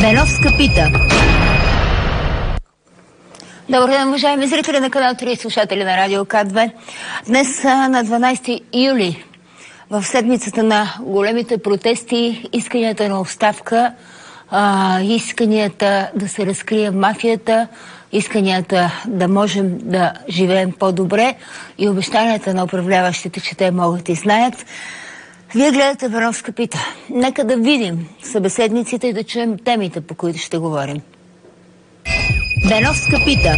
Беновска пита. Добър ден, уважаеми зрители на канал 3 и слушатели на Радио К2. Днес на 12 юли, в седмицата на големите протести, исканията на оставка, исканията да се разкрие мафията, исканията да можем да живеем по-добре и обещанията на управляващите, че те могат и знаят. Вие гледате Беновска пита. Нека да видим събеседниците и да чуем темите, по които ще говорим. Беновска пита.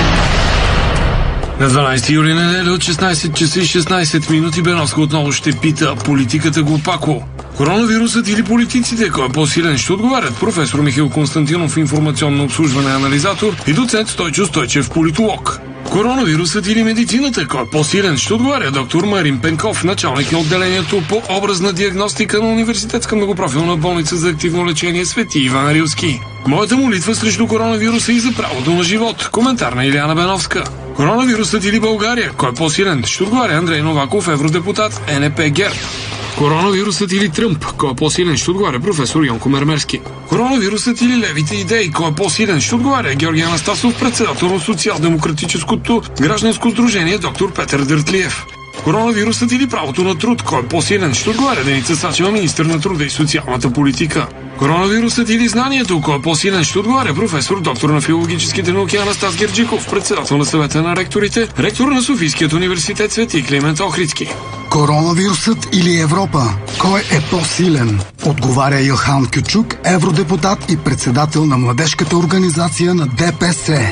На 12 юли неделя от 16 часа и 16 минути Беновска отново ще пита: политиката глупако. Коронавирусът или политиците? Кой е по-силен? Ще отговарят професор Михаил Константинов, информационно обслужване анализатор, и доцент Стойчо Стойчев, политолог. Коронавирусът или медицината? Кой е по-силен? Ще отговаря доктор Марин Пенков, началник на отделението по образна диагностика на Университетска многопрофилна болница за активно лечение Свети Иван Рилски. Моята молитва срещу коронавируса и за правото на живот. Коментар на Илияна Беновска. Коронавирусът или България? Кой е по-силен? Ще отговаря Андрей Новаков, евродепутат, НП ГЕРБ. Коронавирусът или Тръмп? Кой е по-силен? Ще отговаря професор Йонко Мермерски. Коронавирусът или левите идеи? Кой е по-силен? Ще отговаря Георги Анастасов, председател на социал-демократическото гражданско сдружение доктор Петър Дъртлиев. Коронавирусът или правото на труд? Кой е по-силен? Ще отговаря Деница Сачева, министър на труда и социалната политика. Коронавирусът или знанието? Кой е по-силен? Ще отговаря професор доктор на филологическите науки Анастас Герджиков, председател на съвета на ректорите, ректор на Софийският университет Свети Климент Охридски. Коронавирусът или Европа? Кой е по-силен? Отговаря Илхан Кючук, евродепутат и председател на младежката организация на ДПС.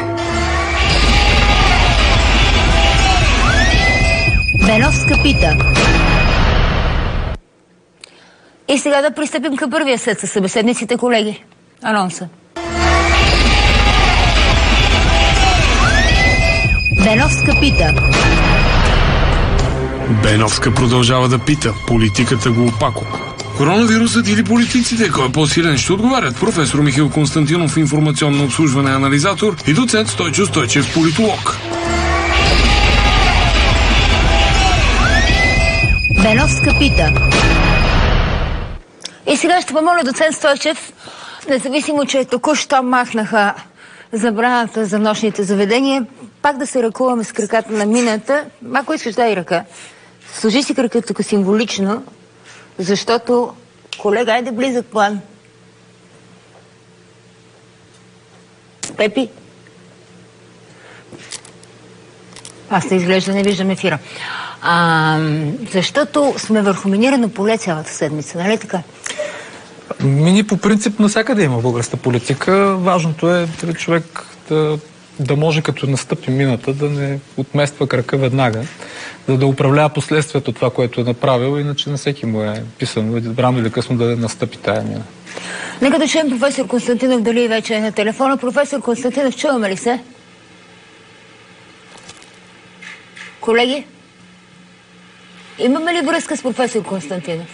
Беновска пита. И сега да пристъпим към първия сет със събеседниците, колеги. Анонса. Беновска пита. Беновска продължава да пита: политиката глупако. Коронавирусът или политиците? Кой е по-силен? Ще отговарят професор Михаил Константинов, информационно обслужване анализатор, и доцент Стойчо Стойчев, политолог. Беновска пита. И сега ще помоля доцент Стойчев, независимо, че току-що махнаха забраната за нощните заведения, пак да се ръкуваме с краката на мината. Ако искаш, дай ръка. Сложи си краката тук символично, защото, колега, айде близък план. Пепи. Аз не изглежда, не виждам ефира. Защото сме върху минирано поле цялата седмица, нали така? Мини по принцип навсякъде има българска политика. Важното е човек да може, като настъпи мината, да не отмества крака веднага, да управлява последствието от това, което е направил, иначе на всеки му е писано рано или късно да настъпи тая мина. Нека да чуем професор Константинов дали вече е на телефона. Професор Константинов, чуваме ли се? Колеги? Имаме ли връзка с професор Константинов?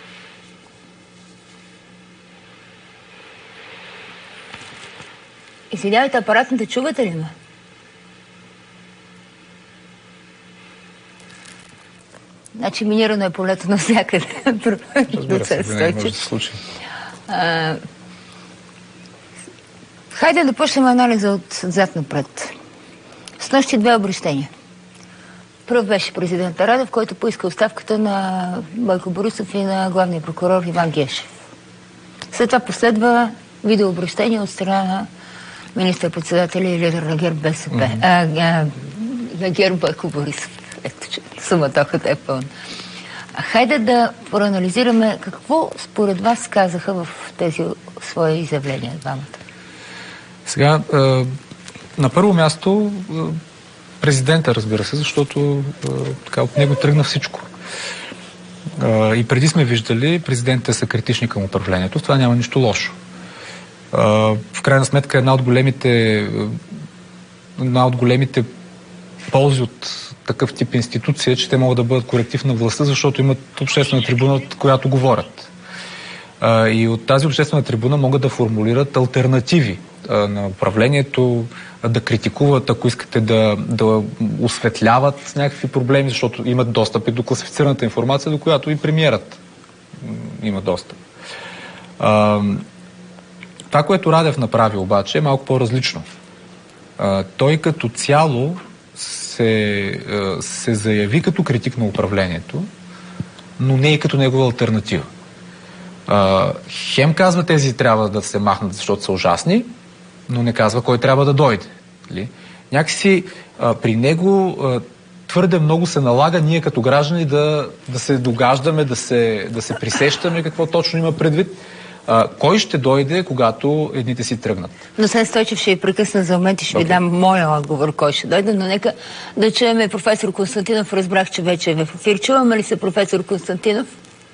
Извинявайте, апаратната чувате ли ме? Значи минирано е полето навсякъде. Хайде да почнем анализа отзад напред. С нощи две обръщения. Пръв беше президент Радев, който поиска оставката на Бойко Борисов и на главния прокурор Иван Гешев. След това последва видеообращение от страна на министър-председателя и лидер на ГЕРБ БСП. На ГЕРБ Бойко Борисов. Ето, че суматохата е пълна. Хайде да проанализираме какво според вас казаха в тези свои изявления двамата. Сега, на първо място президента, разбира се, защото от него тръгна всичко. И преди сме виждали, президентите са критични към управлението. В това няма нищо лошо. В крайна сметка една от големите ползи от такъв тип институция, че те могат да бъдат коректив на властта, защото имат обществена трибуна, от която говорят. И от тази обществена трибуна могат да формулират алтернативи на управлението, да критикуват, ако искате да осветляват някакви проблеми, защото имат достъп и до класифицираната информация, до която и премиерът има достъп. Това, което Радев направи обаче, е малко по-различно. Той като цяло се заяви като критик на управлението, но не и като негова алтернатива. Хем казва, тези трябва да се махнат, защото са ужасни, но не казва кой трябва да дойде. Някакси при него твърде много се налага ние като граждани да се догаждаме, да се присещаме какво точно има предвид. Кой ще дойде, когато едните си тръгнат? Но сега Стойчев ще ви прекъсна за момент и ще ви дам моя отговор, кой ще дойде, но нека да чуем професор Константинов. Разбрах, че вече е в ефир. Чуваме ли се, професор Константинов?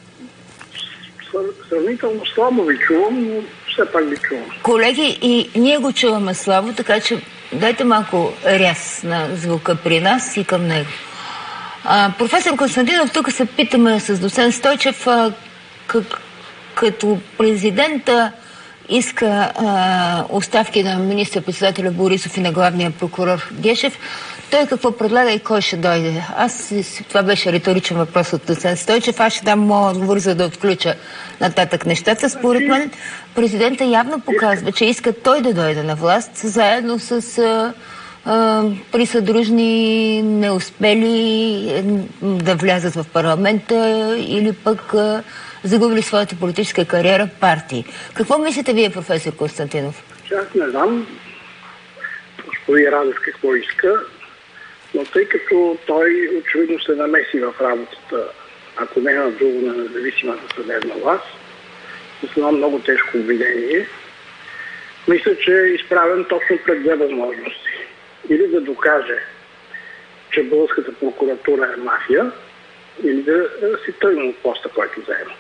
Сравнително слабо ви чувам, но все пак ви чувам. Колеги, и ние го чуваме слабо, така че дайте малко ряз на звука при нас и към него. Професор Константинов, тук се питаме с доцент Стойчев, като президента иска оставки на министър-председателя Борисов и на главния прокурор Гешев, той какво предлага и кой ще дойде? Това беше риторичен въпрос от доцент Стойчев. Аз ще дам моят отговор, за да отключа нататък нещата. Според мен президента явно показва, че иска той да дойде на власт, заедно с присъдружни неуспели да влязат в парламента или пък загубили своята политическа кариера партии. Какво мислите вие, професор Константинов? Аз не знам господин Радев какво иска, но тъй като той очевидно се намеси в работата, ако не на друго, на независимата съдебна власт, с едно много тежко обвинение, мисля, че е изправен точно пред две възможности. Или да докаже, че българската прокуратура е мафия, или да си тръгне от поста, който заема.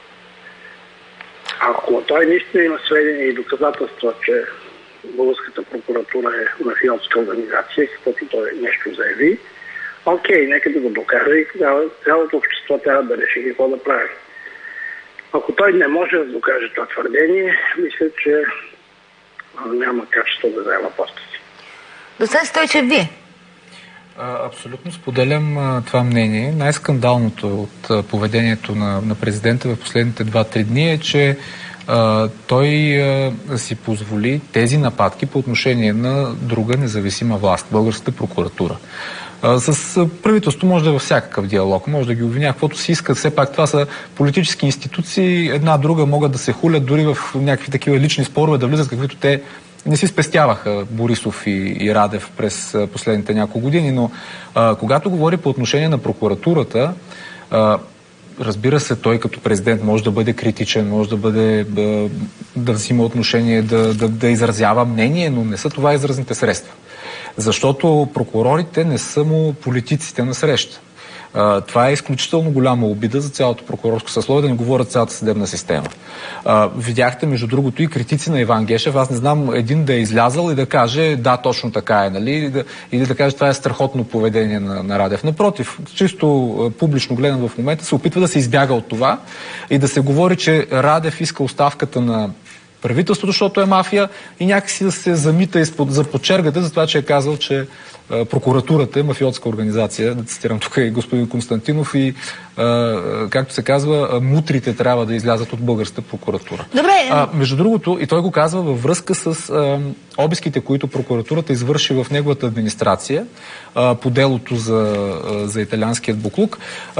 Ако той наистина има сведения и доказателства, че българската прокуратура е мафиотска организация, каквото той нещо заяви, окей, нека да го докаже и цялото общество трябва да реши какво да прави. Ако той не може да докаже това твърдение, мисля, че няма качество да заема поста си. Доцент Стойчев, вие? Абсолютно споделям това мнение. Най-скандалното от поведението на президента в последните 2-3 дни е, че той си позволи тези нападки по отношение на друга независима власт, българската прокуратура. С правителството може да е във всякакъв диалог, може да ги обвиня каквото си искат. Все пак това са политически институции, една друга могат да се хулят дори в някакви такива лични спорове, да влизат каквито те не си спестяваха Борисов и Радев през последните няколко години, но когато говори по отношение на прокуратурата, разбира се, той като президент може да бъде критичен, може да бъде да взима отношение, да изразява мнение, но не са това изразните средства. Защото прокурорите не са му политиците на среща. Това е изключително голяма обида за цялото прокурорско съсловие, да не говорят цялата съдебна система. Видяхте, между другото, и критици на Иван Гешев. Аз не знам един да е излязал и да каже да, точно така е, нали? Или да каже това е страхотно поведение на Радев. Напротив, чисто публично гледан в момента се опитва да се избяга от това и да се говори, че Радев иска оставката на правителството, защото е мафия и някакси да се замита за почергата за това, че е казал, че прокуратурата е мафиотска организация, да цитирам тук и господин Константинов и както се казва, мутрите трябва да излязат от българската прокуратура. Добре. Между другото, и той го казва във връзка с обиските, които прокуратурата извърши в неговата администрация по делото за италианският буклук.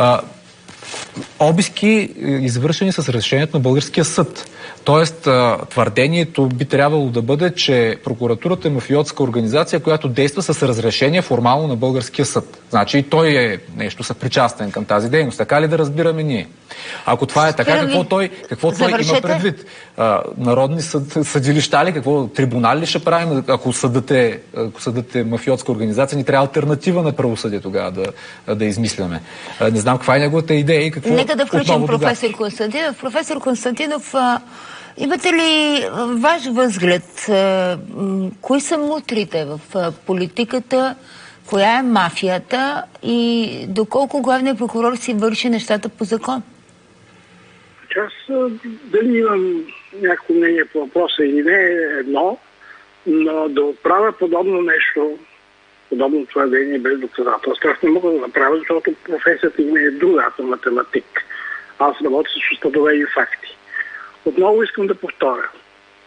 Обиски, извършени с решението на българския съд. Тоест, твърдението би трябвало да бъде, че прокуратурата е мафиотска организация, която действа с разрешение формално на българския съд. Значи и той е нещо съпричастен към тази дейност. Така ли да разбираме ние? Ако това е така, какво той има предвид? Народни съдилища ли? Какво трибунали ли ще правим? Ако съдът е мафиотска организация, ни трябва алтернатива на правосъдие тогава да измисляме. Не знам каква е неговата идея и какво. Нека да включим професор Константинов. Професор Константинов, имате ли ваш възглед? Кои са мутрите в политиката? Коя е мафията? И доколко главният прокурор си върши нещата по закон? Аз дали имам някакво мнение по въпроса или не е едно, но да отправя подобно нещо, подобно твърдение без доказателство, аз не мога да направя, защото професията ми е друга, аз съм математик. Аз работя с установени факти. Отново искам да повторя.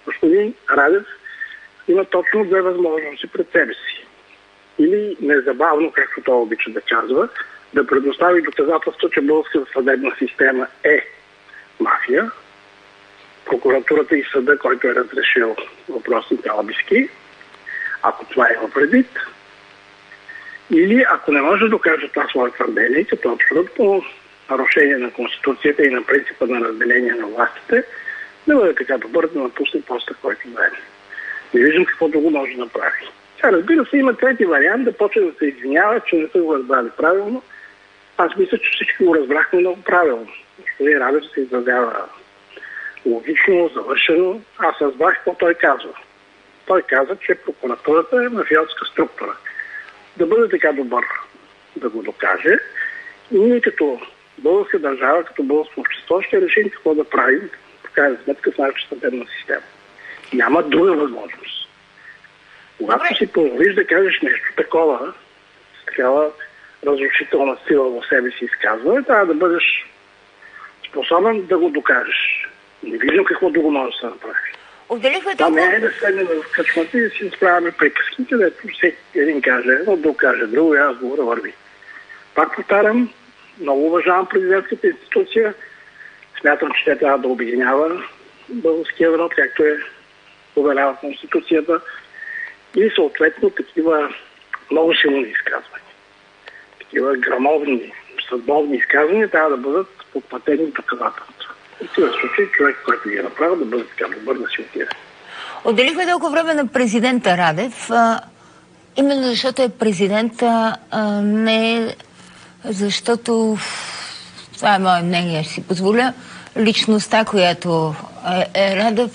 Господин Радев има точно две възможности пред себе си. Или незабавно, както той обича да казва, да предостави доказателство, че българската съдебна система е мафия, прокуратурата и съда, който е разрешил въпросните обиски, ако това има предвид. Или ако не може да докаже това свое твърдение, като абсолютно нарушение на Конституцията и на принципа на разделение на властите, да бъде така добър да напусне поста, който вземе. Не виждам какво друго може да направи. Сега, разбира се, има трети вариант, да почне да се извинява, че не са го разбрали правилно. Аз мисля, че всички го разбрахме много правилно. Господин Радев се изразява логично, завършено. Аз разбрах какво той казва. Той каза, че прокуратурата е мафиотска структура. Да бъде така добър да го докаже. И ние като българска държава, като българско общество ще решим какво да правим, в крайна сметка, с нашата съдебна система. Няма друга възможност. Когато си позволиш да кажеш нещо такова, с такава разрушителна сила в себе си изказване, трябва да бъдеш способен да го докажеш. Не виждам какво друго може да се направи. Това не е да седнем в кръчмата и да си справяме приказки, където всеки един каже едно, друг каже друго и разговора върви. Пак повтарям, много уважавам президентската институция. Смятам, че тя трябва да обединява българския народ, както е повелява Конституцията, и съответно такива много силни изказвания. Такива грамовни, съдбовни изказвания трябва да бъдат подплатени доказателства. В този случай човек, който ги е направил, да бъде така добър да си отиде. Отделихме толкова време на президента Радев, именно защото е президента, не защото, това е мое мнение, ще си позволя, личността, която е Радев,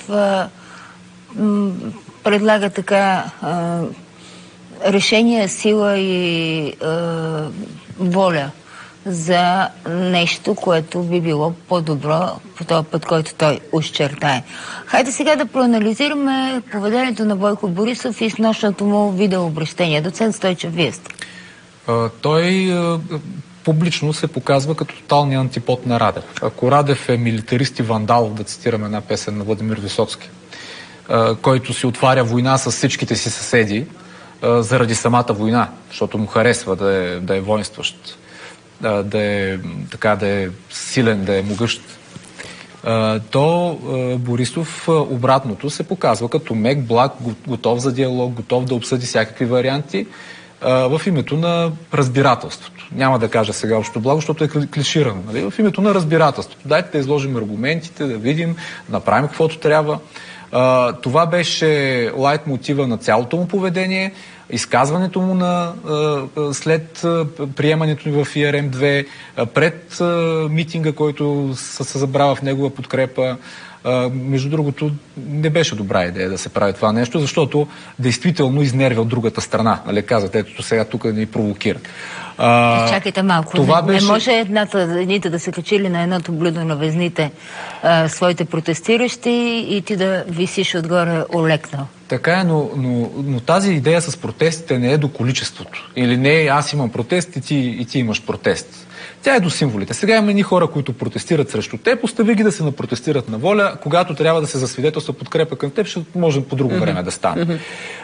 предлага така решение, сила и воля за нещо, което би било по-добро по този път, който той очертае. Хайде сега да проанализираме поведението на Бойко Борисов и снощното му видеообращение. Доцент Стойчев, вие сте. Той публично се показва като тоталния антипод на Радев. Ако Радев е милитарист и вандал, да цитираме една песен на Владимир Висоцки, който си отваря война с всичките си съседи заради самата война, защото му харесва да е воинстващ, да е силен, да е могъщ, то Борисов обратното се показва като мек, благ, готов за диалог, готов да обсъди всякакви варианти в името на разбирателството. Няма да кажа сега общо благо, защото е клиширано. Нали? В името на разбирателството. Дайте да изложим аргументите, да видим, да направим каквото трябва. Това беше лайт мотива на цялото му поведение. Изказването му след приемането в ИРМ-2, пред митинга, който се забрава в негова подкрепа. Между другото, не беше добра идея да се прави това нещо, защото действително изнервя от другата страна. Нали, казвате, ето сега тук ни провокира. Чакайте малко. Не може едните да се качили на едното блюдо на везните своите протестиращи и ти да висиш отгоре олекнал. Така е, но тази идея с протестите не е до количеството. Или не аз имам протест и ти имаш протест. Тя е до символите. Сега има едни хора, които протестират срещу теб, остави ги да се напротестират на воля. Когато трябва да се засвидетелства подкрепа към теб, ще може по друго време да стане.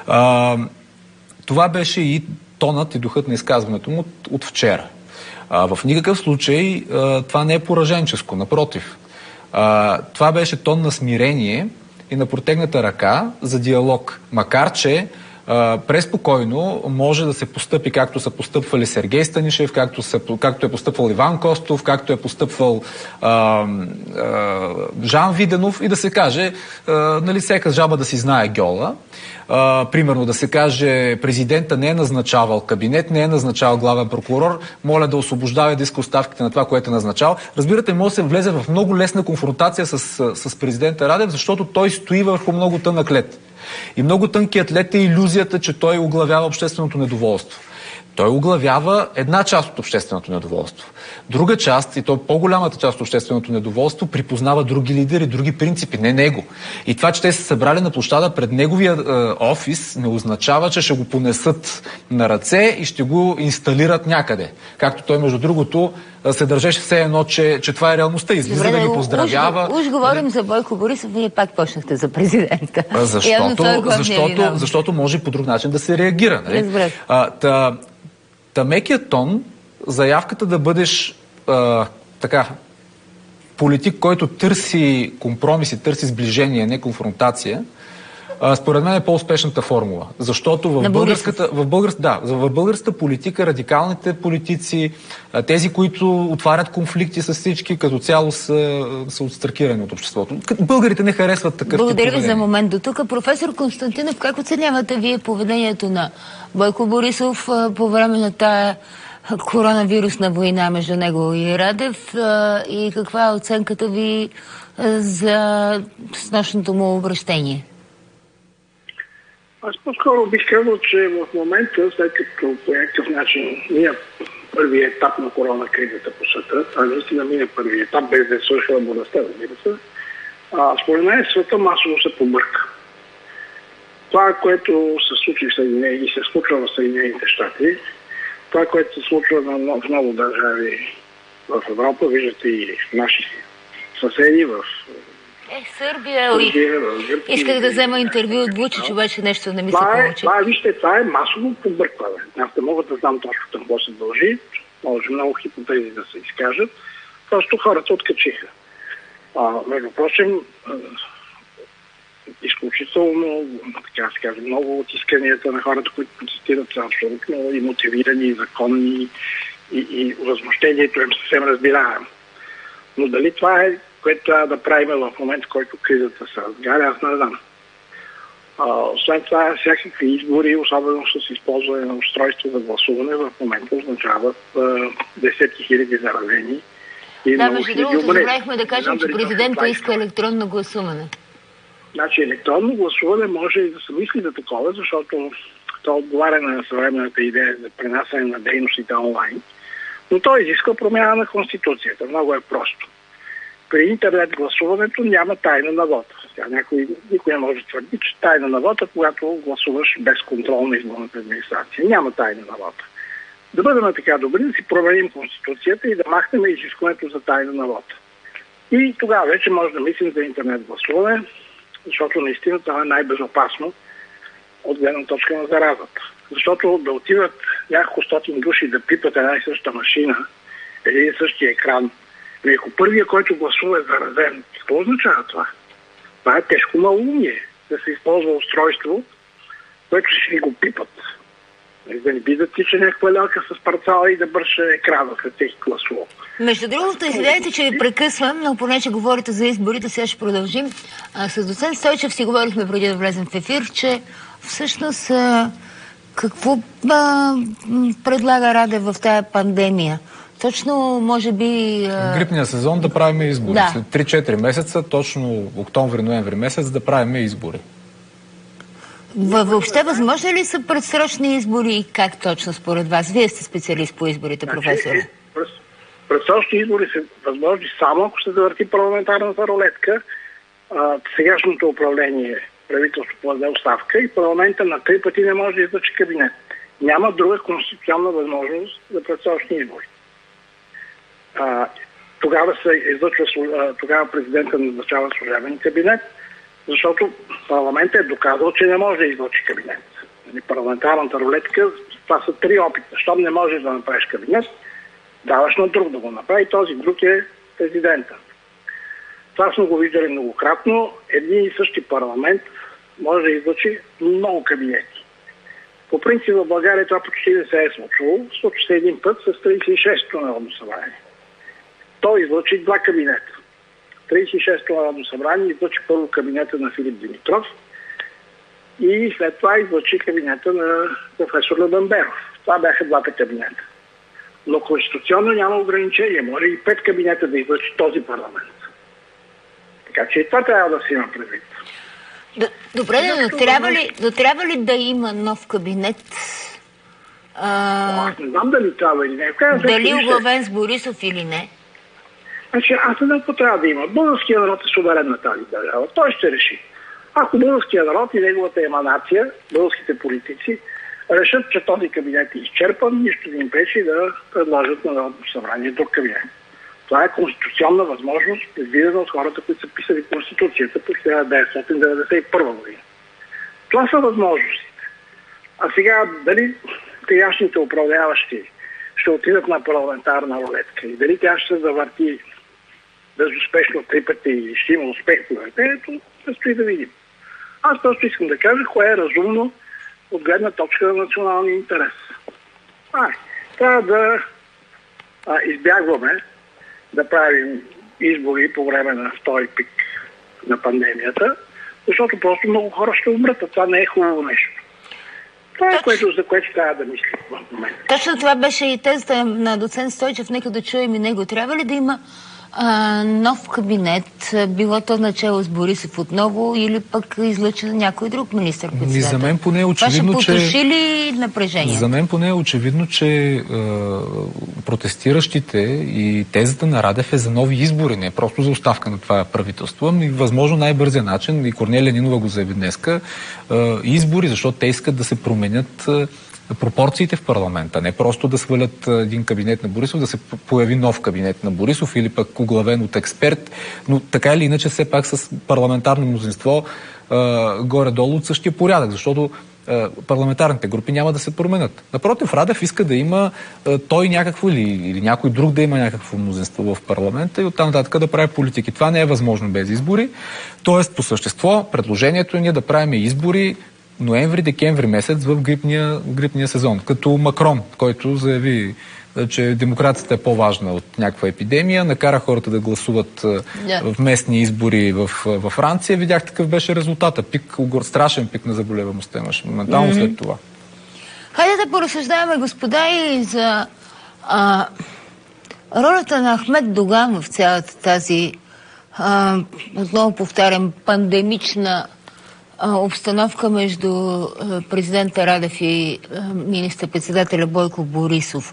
Това беше и тонът и духът на изказването му от вчера. В никакъв случай това не е пораженческо, напротив. Това беше тон на смирение и на протегната ръка за диалог. Макар че преспокойно може да се постъпи както са постъпвали Сергей Станишев, както е постъпвал Иван Костов, както е постъпвал Жан Виденов и да се каже, нали, всяка жаба да си знае гьола. Примерно да се каже, президента не е назначавал кабинет, не е назначавал главен прокурор, моля да освобождава и да иска оставките на това, което е назначал. Разбирате, може да се влезе в много лесна конфронтация с президента Радев, защото той стои върху много тънък лед. И много тънкият лед е илюзията, че той оглавява общественото недоволство. Той оглавява една част от общественото недоволство. Друга част, и то по-голямата част от общественото недоволство, припознава други лидери, други принципи, не него. И това, че те се събрали на площада пред неговия офис, не означава, че ще го понесат на ръце и ще го инсталират някъде. Както той, между другото, се държеше все едно, че това е реалността. Излиза да ги поздравява. Уж говорим за Бойко Борисов, вие пак почнахте за президента. Защото може по друг начин да се реагира. Нали? Мекият тон, заявката да бъдеш политик, който търси компромиси, търси сближение, не конфронтация, според мен е по-успешната формула. Защото в българската политика радикалните политици, тези, които отварят конфликти с всички, като цяло са отстракирани от обществото. Българите не харесват такъв тип поведение. Благодаря ви за момент до тук. Професор Константинов, как оценявате вие поведението на Бойко Борисов по време на тая коронавирусна война между него и Радев и каква е оценката ви за снощното му обращение? Аз по-скоро бих казал, че в момента, след като по някакъв начин мина първият етап на корона кризата по света, а наистина мина първият етап, без да е свършила болестта, разбира се, според мен света масово се побърка. Това, което се случи и се случва в Съединените щати, това, което се случва в много държави в Европа, виждате и наши съседи в Сърбия. Исках да взема интервю от Вучич, обаче нещо не ми се получи. Това е масово побъркване. Аз не мога да знам точно какво се дължи. Може много хипотези да се изкажат. Просто хората откачиха. Между прочим, изключително, така се каже, много от исканията на хората, които протестират, са абсолютно и мотивирани, и законни, и възмущението им съвсем разбираем. Но дали това е, което трябва да правим в момент, в който кризата се разгаря, аз не знам. Освен това, всякакви избори, особено с използване на устройство за гласуване, в момента означават десетки хиляди заразени. Да, между другото, забравихме да кажем, че президентът иска електронно гласуване. Значи електронно гласуване може и да се мисли за такова, защото то отговаря на съвременната идея за пренасяне на дейностите онлайн, но то изисква промяна на Конституцията. Много е просто. При интернет гласуването няма тайна на вота. Никой не може да твърди, че тайна на вота, когато гласуваш без контрол на изборната администрация. Няма тайна на вота. Да бъдем така добри, да си променим Конституцията и да махнем изискването за тайна на вота. И тогава вече може да мислим за интернет гласуване, защото наистина това е най-безопасно от гледна точка на заразата. Защото да отиват няколко стотин души да пипат една и съща машина, един и същия екран, и ако първия, който гласува е заразен, какво означава това? Това е тежко малоумие, да се използва устройство, което ще го пипат. Да не би да тича някаква лялка с парцала и да бърша екрана след всеки гласувал. Между другото, извинявайте, че ви прекъсвам, но понеже говорите за изборите, сега ще продължим. С доцент Стойчев си говорихме преди да влезем в ефир, че всъщност какво предлага Радев в тая пандемия? Точно, може би... Грипния сезон да правим избори. Да. След 3-4 месеца, точно октомври-ноември месец, да правим избори. Въобще, възможно ли са предсрочни избори и как точно според вас? Вие сте специалист по изборите, професоре. Предсрочни избори са възможни само ако се завърти парламентарната рулетка. Сегашното управление, правителството подаде оставка и парламента на 3 пъти не може да излъчи кабинет. Няма друга конституционна възможност за предсрочни избори. Тогава президентът назначава служебен кабинет, защото парламентът е доказал, че не може да излъчи кабинет. Парламентарната рулетка, това са 3 опита. Щом не можеш да направиш кабинет, даваш на друг да го направи. Този друг е президента. Това сме го виждали многократно. Един и същи парламент може да излъчи много кабинети. По принцип в България това почти не се е случвало. Случва се един път с 36-то Народно събрание. Той излъчи 2 кабинета. 36-то Народно събрание излъчи първо кабинета на Филип Димитров и след това излъчи кабинета на професор Любен. Това бяха 2 кабинета. Но конституционно няма ограничение. Може и 5 кабинета да излъчи този парламент. Така че и това трябва да си има предвид. Добре, но трябва ли да има нов кабинет Аз не знам дали трябва или не. Дали оглавен с Борисов или не? Значи, аз не знам какво трябва да има. Българският народ е суверен на тази държава. Той ще реши. Ако българският народ и неговата еманация, българските политици, решат, че този кабинет е изчерпан, нищо не им пречи да предложат на Народното събрание друг кабинет. Това е конституционна възможност, предвидена от хората, които са писали Конституцията по 1991 година. Това са възможностите. А сега, дали сегашните управляващи ще отидат на парламентарна рулетка и дали тя ще се завърти безуспешно 3 пъти и ще има успех по въртенето, предстои да видим. Аз просто искам да кажа, кое е разумно от гледна точка на националния интерес. Трябва да избягваме да правим избори по време на втори пик на пандемията, защото просто много хора ще умрат, а това не е хубаво нещо. Това е за което трябва да мислим в момента. Точно това беше и тезата на доцент Стойчев. Нека да чуем и него. Трябва ли да има нов кабинет, било то начало с Борисов отново или пък излъча някой друг министър-председател? За мен поне е очевидно, това ще потуши ли напрежение? За мен поне е очевидно, че протестиращите и тезата на Радев е за нови избори, не просто за оставка на това правителство, ами възможно най-бързия начин, и Корнелия Нинова го заяви днеска, избори, защото те искат да се променят пропорциите в парламента, не просто да свалят един кабинет на Борисов, да се появи нов кабинет на Борисов или пък оглавен от експерт, но така или иначе все пак с парламентарно мнозинство горе-долу от същия порядък, защото парламентарните групи няма да се променят. Напротив, Радев иска да има той някакво или някой друг да има някакво мнозинство в парламента и оттам нататък да прави политики. Това не е възможно без избори. Тоест, по същество, предложението ни е да правим избори ноември-декември месец в грипния сезон. Като Макрон, който заяви, че демокрацията е по-важна от някаква епидемия, накара хората да гласуват в местни избори в Франция. Видях такъв беше резултата. Страшен пик на заболеваемостта имаше моментално след това. Хайде да поразсъждаваме, господа, и за ролята на Ахмед Доган в цялата тази, отново повтарям, пандемична обстановка между президента Радев и министър-председателя Бойко Борисов.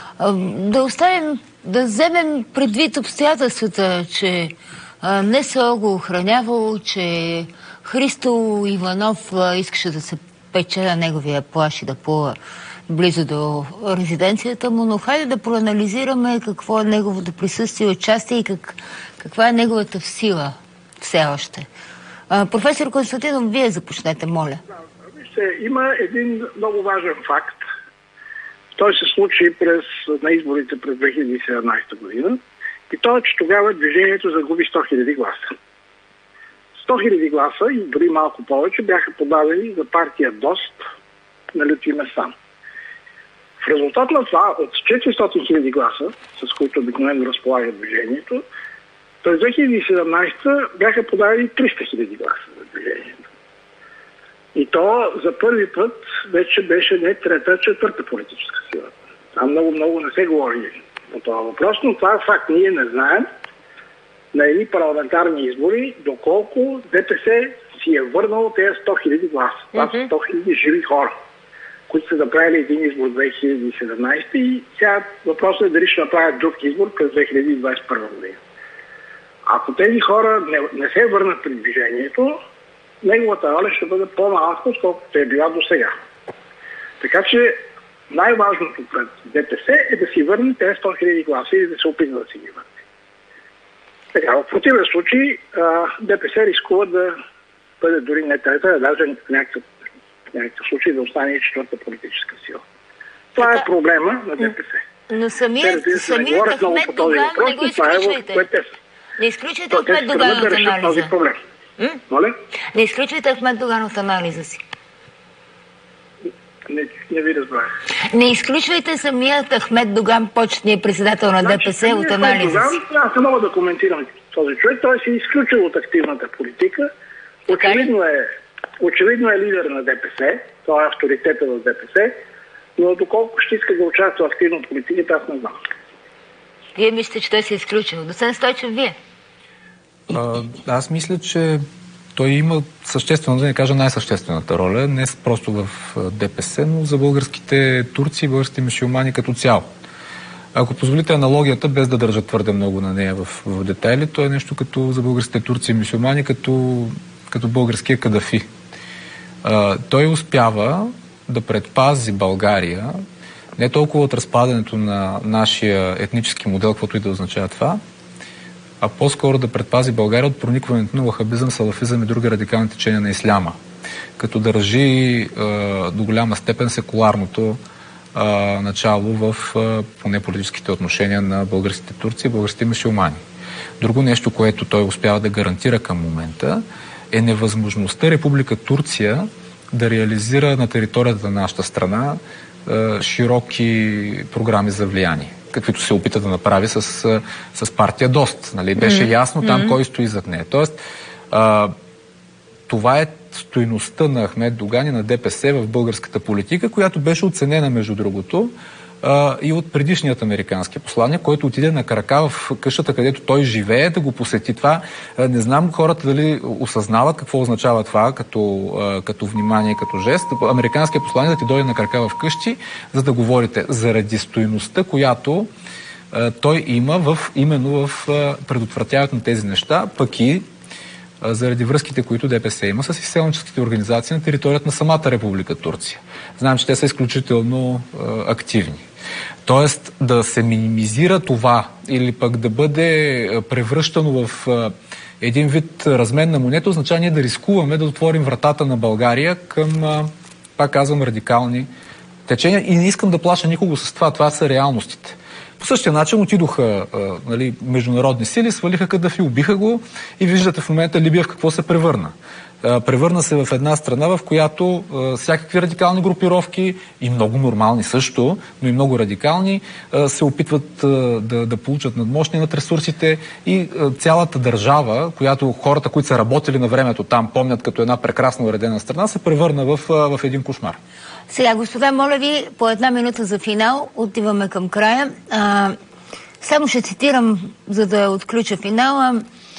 Да вземем предвид обстоятелствата, че НСО го охранявало, че Христо Иванов искаше да се пече на неговия плаж и да плува близо до резиденцията му, но хайде да проанализираме какво е неговото присъствие, участие и каква е неговата сила все още. Професор Константинов, вие започнете, моля. Има един много важен факт. Той се случи на изборите през 2017 година и то е, че тогава движението загуби 100 000 гласа. 100 000 гласа и дори малко повече бяха подадени за партия ДОСТ на Лютви Местан. В резултат на това от 400 000 гласа, с които обикновено разполага движението, през 2017 бяха подадени 300 000 гласа за движението. И то за първи път вече беше не трета, а четвърта политическа сила. Там много не се говори по това въпрос, но това е факт. Ние не знаем на едни парламентарни избори доколко ДПС си е върнало тези 100 000 гласа. Това са 100 000 живи хора, които са направили един избор 2017 и сега въпросът е дали ще направят друг избор през 2021 година. Ако тези хора не се върнат при движението, неговата роля ще бъде по-малка, отколкото е била до сега. Така че най-важното пред ДПС е да си върне тези 100 000 гласа и да се опитва да си ги върне. Така, в противен случай ДПС рискува да бъде дори не трета, а даже в някакъв случай да остане и четвърта политическа сила. Това е проблема на ДПС. Но самият Ахмед Доган не го изключвайте. Не изключвайте Ахмед Доган от анализа. Не изключвайте Ахмед Доган от анализа си. Не ви разбрах. Не изключвайте самият Ахмед Доган, почетният председател на ДПС, от анализа си. Аз не мога да коментирам този човек. Той се изключил от активната политика. Очевидно е лидер на ДПС. Това е авторитета в ДПС. Но доколко ще иска да участва активно в политиката, аз не знам. Вие мислите, че той се е изключил. Доцент Стойчев, вие? Аз мисля, че Той има съществено, да не кажа най-съществената роля, не просто в ДПС, но за българските турци и българските мюсюлмани като цяло. Ако позволите аналогията, без да държа твърде много на нея в детайли, то е нещо като за българските турци и мюсюлмани, като българския Кадафи. Той успява да предпази България не толкова от разпадането на нашия етнически модел, каквото и да означава това, а по-скоро да предпази България от проникването на вахабизъм, салафизъм и други радикални течения на исляма, като държи до голяма степен секуларното начало в поне политическите отношения на българските турци и българските мюсюлмани. Друго нещо, което той успява да гарантира към момента, е невъзможността Република Турция да реализира на територията на нашата страна широки програми за влияние, каквито се опита да направи с партия ДОСТ. Нали? Беше ясно там кой стои зад нея. Тоест, това е стойността на Ахмед Доган и на ДПС в българската политика, която беше оценена, между другото, и от предишният американски посланник, който отиде на крака в къщата, където той живее, да го посети. Това не знам хората дали осъзнават какво означава това като внимание, като жест. Американският посланник да ти дойде на крака в къщи, за да говорите заради стойността, която той има именно в предотвратяването на тези неща, пък и заради връзките, които ДПС има с изселническите организации на територията на самата Република Турция. Знаем, че те са изключително активни. Тоест да се минимизира това или пък да бъде превръщано в един вид размен на монета, означава ние да рискуваме да отворим вратата на България към, пак казвам, радикални течения и не искам да плаша никого с това. Това са реалностите. По същия начин отидоха международни сили, свалиха Кадафи, убиха го и виждате в момента Либия в какво се превърна. Превърна се в една страна, в която всякакви радикални групировки и много нормални също, но и много радикални, се опитват да получат надмощни над ресурсите и цялата държава, която хората, които са работили на времето там, помнят като една прекрасно уредена страна, се превърна в един кошмар. Сега, господа, моля ви, по една минута за финал. Отиваме към края. Само ще цитирам, за да отключа финала.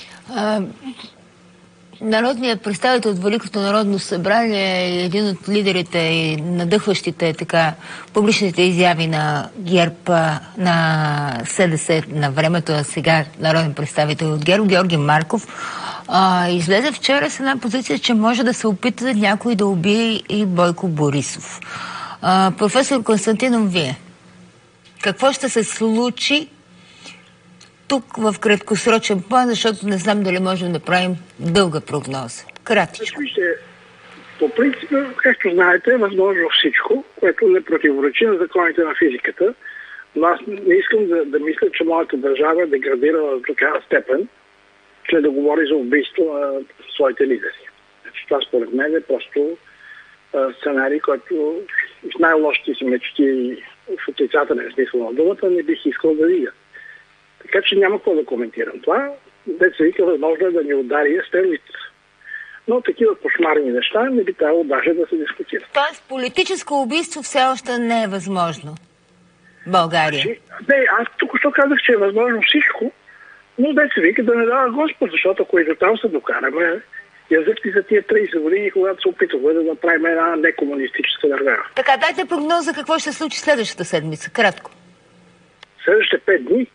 Народният представител от Великото народно събрание е един от лидерите и надъхващите така публичните изяви на ГЕРБ, на СДС на времето, а сега народен представител от ГЕРБ, Георги Марков, излезе вчера с една позиция, че може да се опита някой да убие и Бойко Борисов. Професор Константинов, вие, какво ще се случи тук в краткосрочен план, защото не знам дали можем да правим дълга прогноза? Кратичко. По принцип, както знаете, е възможно всичко, което не противоречи на законите на физиката. Но аз не искам да мисля, че моята държава е деградирала до такава степен, че да говори за убийство на своите лидери. Това според мен е просто сценарий, който в най-лошите си мечти в отрицателен смисъл на думата не бих искал да видя. Така че няма какво да коментирам това. Деца вика, възможно е да ни удари естелица. Но такива кошмарни неща не би трябвало даже да се дискутират. Тоест политическо убийство все още не е възможно в България? Не, аз тук казах, че е възможно всичко, но деца вика да не дава Господ, защото ако и до там се докараме, язъкти за тия 30 години, когато се опитваме да направим една некомунистическа държава. Така, дайте прогноза какво ще се случи следващата седмица. Кратко. Следващите 5 дни?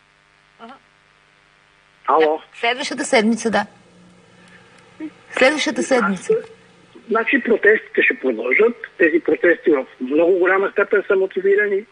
Ало? Следващата седмица, да. Следващата седмица. Значи протестите ще продължат. Тези протести в много голяма степен са мотивирани.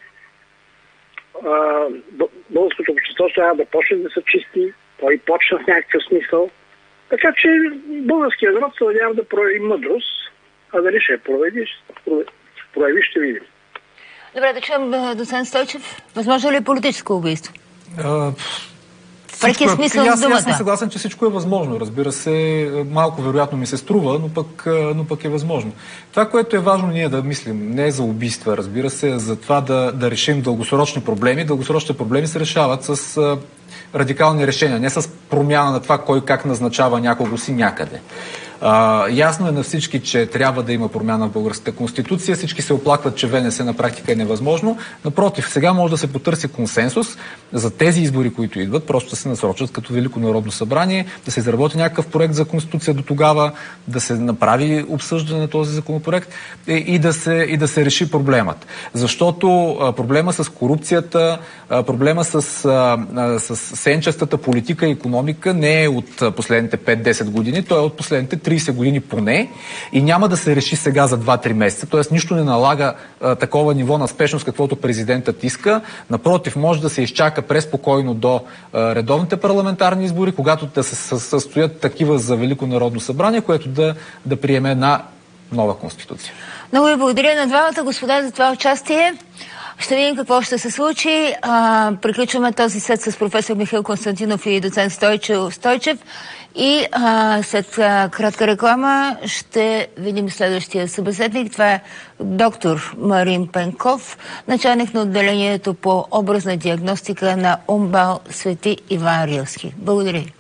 Българското общество трябва да почне да се чисти. Той почна в някакъв смисъл. Така че българският народ се надява да прояви мъдрост, а дали ще прояви, ще видим. Добре, да чуем доцент Стойчев. Възможно ли е политическо убийство? Прекия смисъл на думата. Аз съм съгласен, че всичко е възможно. Разбира се, малко вероятно ми се струва, но пък е възможно. Това, което е важно ние да мислим, не е за убийства, разбира се, за това да решим дългосрочни проблеми. Дългосрочните проблеми се решават с радикални решения, не с промяна на това кой как назначава някого си някъде. Ясно е на всички, че трябва да има промяна в българската конституция. Всички се оплакват, че ВНС на практика е невъзможно. Напротив, сега може да се потърси консенсус за тези избори, които идват, просто да се насрочат като Велико народно събрание, да се изработи някакъв проект за конституция до тогава, да се направи обсъждане на този законопроект и да се реши проблемът. Защото проблема с корупцията, проблема с сенчестата политика и икономика не е от последните 5-10 години, той е от последните 30 години поне и няма да се реши сега за 2-3 месеца. Тоест нищо не налага такова ниво на спешност, каквото президентът иска. Напротив, може да се изчака преспокойно до редовните парламентарни избори, когато да се състоят такива за Велико народно събрание, което да приеме една нова конституция. Много ви благодаря на двамата господа за това участие. Ще видим какво ще се случи. Приключваме този сет с професор Михаил Константинов и доцент Стойчев. И след кратка реклама ще видим следващия събеседник. Това е доктор Марин Пенков, началник на отделението по образна диагностика на УМБАЛ Свети Иван Рилски. Благодаря.